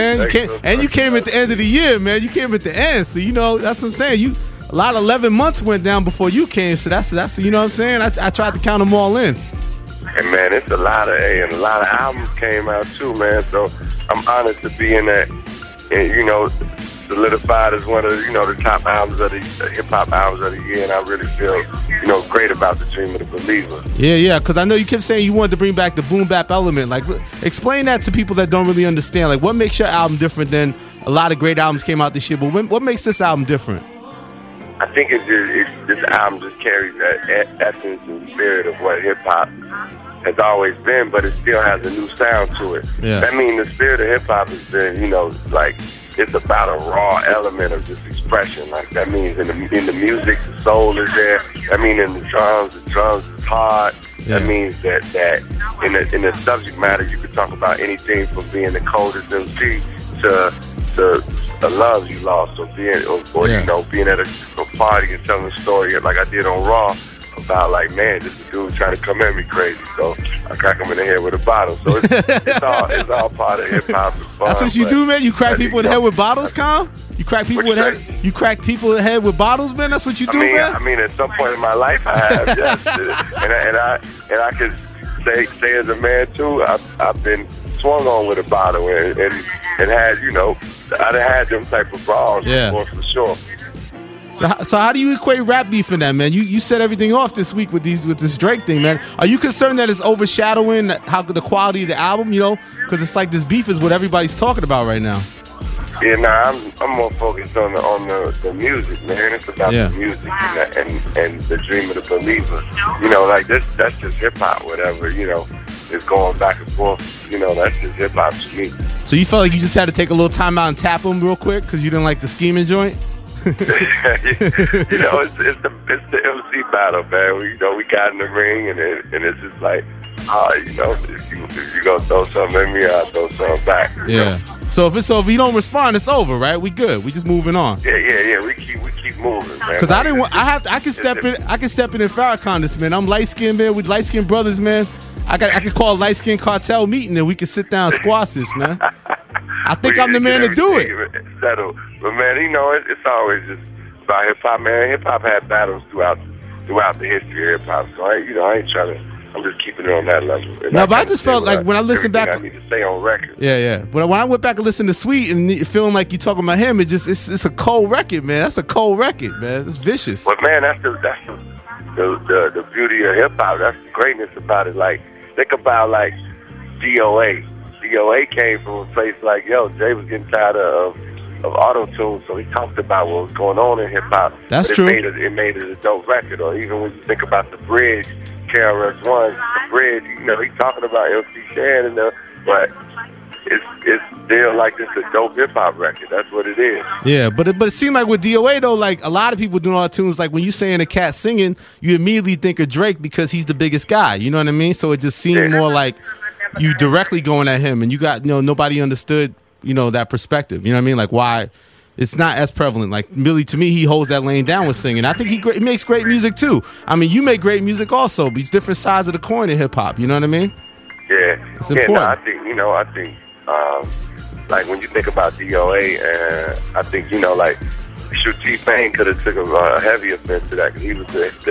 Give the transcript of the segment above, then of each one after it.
man. You came at the end of the year, man. You came at the end, so you know that's what I'm saying. A lot of 11 months went down before you came, so that's you know what I'm saying. I tried to count them all in. And man, it's a lot of albums came out too, man. So I'm honored to be in that, and you know, solidified as one of the top albums of the hip hop albums of the year, and I really feel great about the Dream of the Believer. Yeah, because I know you kept saying you wanted to bring back the boom bap element. Like, explain that to people that don't really understand. Like, what makes your album different than a lot of great albums came out this year? But what makes this album different? I think this album just carries that essence and spirit of what hip hop has always been, but it still has a new sound to it. Yeah. That means the spirit of hip hop has been, like, it's about a raw element of just expression. Like, that means in the music, the soul is there. That means in the drums is hard. Yeah. That means that in the subject matter, you could talk about anything from being the coldest MC to the love you lost, or being at a party and telling a story like I did on Raw about, like, man, this dude trying to come at me crazy, so I crack him in the head with a bottle. So it's all part of hip hop. That's what you do, man. You crack people in the head with bottles, Calm? You crack people in the head. You crack people in the head with bottles, man. That's what you do, man. I mean, at some point in my life, I have, yes. and I could say as a man too, I've been swung on with a bottle and had, I'd have had them type of brawls before, for sure. So how do you equate rap beef in that, man? You set everything off this week with this Drake thing, man. Are you concerned that it's overshadowing the quality of the album, because it's like this beef is what everybody's talking about right now? Yeah, nah, I'm more focused on the music, man. It's about the music and the Dream of the Believer. Like that's just hip hop, whatever, is going back and forth. That's just hip hop to me. So you felt like you just had to take a little time out and tap them real quick because you didn't like the scheming joint? It's the MC battle, man. We got in the ring and it's just like, if you gonna throw something at me, I'll throw something back. Yeah. So if you don't respond, it's over, right? We good. We just moving on. Yeah. We keep moving, man. Because I can step in Farrakhan this, man. I'm light skinned, man. We light skinned brothers, man. I could call a light skinned cartel meeting and we can sit down and squash this, man. I think I'm the man to do it. Settle. But man, it's always just about hip hop, man. Hip hop had battles throughout the history of hip hop. So I ain't trying to. I'm just keeping it on that level. No, but I just felt like when I listened back, I need to stay on record. Yeah. But when I went back and listened to Sweet and feeling like you talking about him, it's a cold record, man. That's a cold record, man. It's vicious. But man, that's the beauty of hip hop. That's the greatness about it. Like, think about like DOA. DOA came from a place like, Jay was getting tired of auto-tune, so he talked about what was going on in hip-hop. That's true. It made it a dope record. Or even when you think about The Bridge, KRS-One, The Bridge, he's talking about MC Shan, but it's still like it's a dope hip-hop record. That's what it is. Yeah, but it seemed like with DOA, though, like a lot of people doing auto-tunes, like when you saying a cat singing, you immediately think of Drake because he's the biggest guy. You know what I mean? So it just seemed more like you directly going at him, and you got nobody understood that perspective. You know what I mean? Like why it's not as prevalent. Like Millie, to me, he holds that lane down with singing. I think he makes great music too. I mean, you make great music also, but it's different sides of the coin in hip hop. You know what I mean? Yeah, it's important. No, I think like when you think about DOA, I think like sure T-Pain could have took a heavy offense to that because he was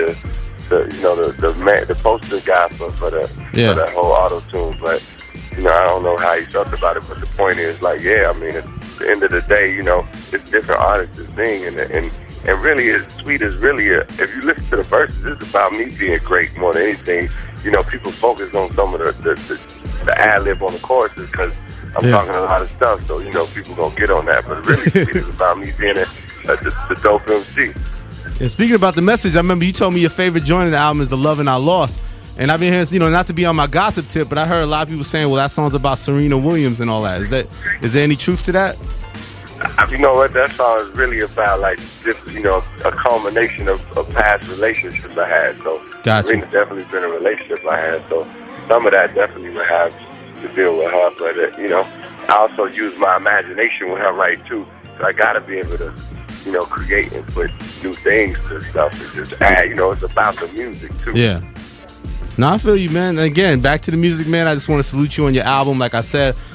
the poster guy for that whole auto-tune, but I don't know how he felt about it, but the point is, like, at the end of the day, it's different artists that sing, and really, Sweet is really if you listen to the verses, it's about me being great more than anything. People focus on some of the ad-lib on the choruses because I'm talking a lot of stuff, so, people gonna get on that, but really, Sweet is about me being the dope MC. And speaking about the message, I remember you told me your favorite joint of the album is The Love and I Lost. And I've been hearing, not to be on my gossip tip, but I heard a lot of people saying, well, that song's about Serena Williams and all that. Is there any truth to that? You know what? That song is really about, like, a culmination of past relationships I had. So, gotcha. Serena's definitely been a relationship I had. So, some of that definitely would have to deal with her. But, I also use my imagination with her, right, too. So, I got to be able to, create and put new things to stuff and just add. It's about the music, too. Yeah. No, I feel you, man. And again, back to the music, man. I just want to salute you on your album. Like I said,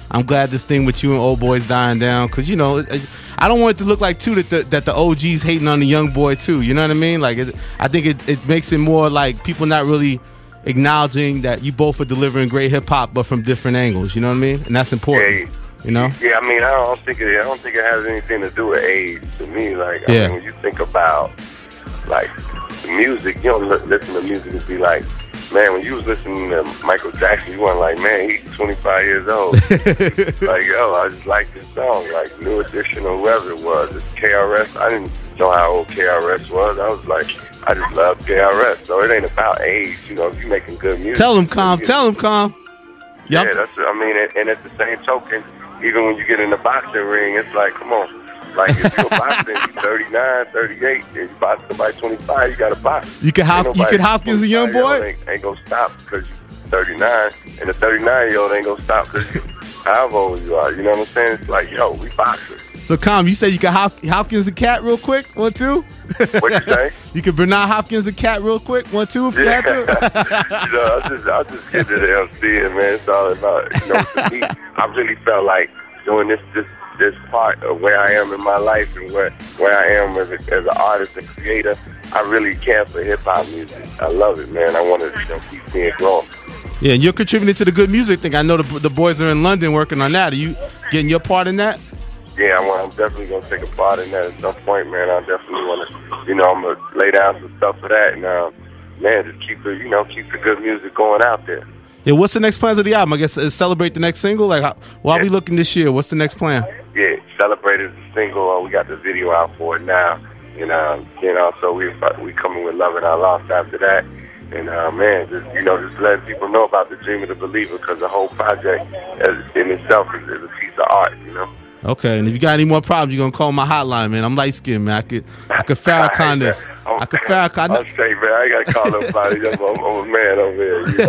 I'm glad this thing with you and Old Boy's dying down, because you know I don't want it to look like too that the OG's hating on the young boy too. You know what I mean? Like I think it makes it more like people not really acknowledging that you both are delivering great hip hop, but from different angles. You know what I mean? And that's important. Yeah, you know? Yeah, I mean, I don't think it has anything to do with age to me. Like, I mean, when you think about like the music, you don't listen to music and be like, man, when you was listening to Michael Jackson, you weren't like, man, he's 25 years old. Like, yo, I just like this song, like New Edition or whoever it was. It's KRS. I didn't know how old KRS was. I was like, I just love KRS. So it ain't about age, you know. If you making good music, tell him, Calm. Tell him, Calm. Yep. Yeah, that's. I mean, and at the same token, even when you get in the boxing ring, it's like, come on. Like, if you're boxing, you're 39, 38, if you box somebody 25, you got to box. You can Hopkins a young boy? Ain't going to stop because you're 39, and the 39-year-old ain't going to stop because however old you are. You know what I'm saying? It's like, yo, we boxing. So, Calm, you say you can Hopkins a cat real quick? 1, 2? What you say? You can Bernard Hopkins a cat real quick? 1, 2 if you had to? You know, I'll just get to the MC, and man, it's all about, you know, to me, I really felt like doing this part of where I am in my life and where I am as an artist and creator. I really care for hip-hop music. I love it, man. I want to keep seeing it growing. Yeah, and you're contributing to the good music thing. I know the boys are in London working on that. Are you getting your part in that? Yeah, I'm definitely going to take a part in that at some point, man. I definitely want to, you know, I'm going to lay down some stuff for that. And, man, just keep the good music going out there. Yeah, what's the next plans of the album? I guess celebrate the next single? Like, are we looking this year? What's the next plan? Yeah, Celebrate is the single. We got the video out for it now. And, you know, so we coming with Loving Our Lost after that. And, man, just letting people know about the Dream of the Believer, because the whole project in itself is a piece of art, you know? Okay, and if you got any more problems, you're going to call my hotline, man. I'm light-skinned, man. I could Farrakhan this. I could Farrakhan. I'm straight, man. I ain't got to call nobody. I'm a man over here, you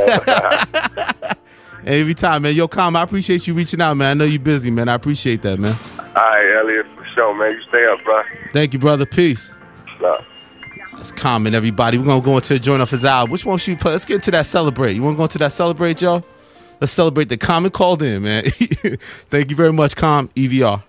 know? Every time, man. Yo, Calm, I appreciate you reaching out, man. I know you're busy, man. I appreciate that, man. All right, Elliot, for sure, man. You stay up, bro. Thank you, brother. Peace. Love. That's Common, everybody. We're going to go into a joint off his album. Which one should you play? Let's get into that Celebrate. You want to go into that Celebrate, y'all? Let's celebrate the Common called in, man. Thank you very much, EVR.